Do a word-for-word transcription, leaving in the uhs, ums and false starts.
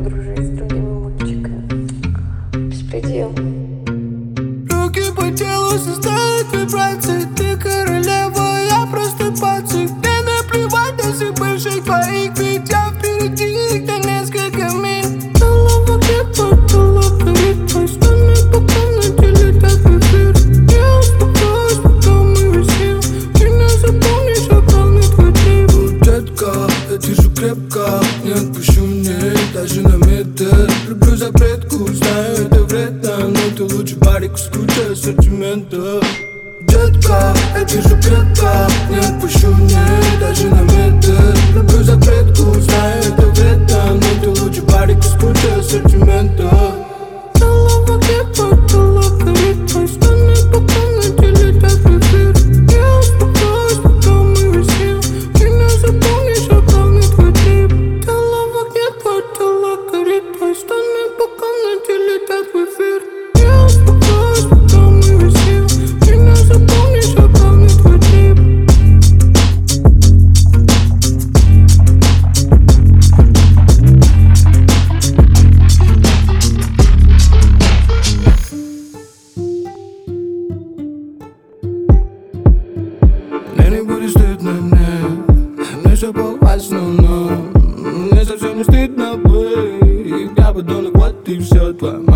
дружить с другими мальчиками. Беспредел. Руки по телу создают вибрации. Ты королева, я просто пацик. Мне наплевать на всех бывших твоих, ведь я впереди их на несколько миль. Голова где-то, голова горит, твой стороны по комнате летят в эфир. Я успокоюсь, пока мы висим. Ты не запомнишь, а главный твой тип. О, детка, я держу крепко, не отпущу мне даже на метр. Люблю запретку, знаю, это вредно, но ты лучше барик с кучей ассортимента. Детка, я держу крепко, не отпущу мне даже на метр. Люблю запретку, знаю, это вредно, но ты лучше барик с кучей ассортимента. Голова где-то, голова горит, твой стороны по комнате летят в эфир. Я успокоюсь, пока мы висим. Ты не запомнишь, а главный твой тип. Голова где-то, голова горит, твой стороны по комнате летят в эфир. Я успокоюсь, пока мы висим. Ты не запомнишь, а главный твой тип. Мне не будет стыдно, мне не все повально, но мне совсем не стыдно быть. Я подонок, вот и все твое.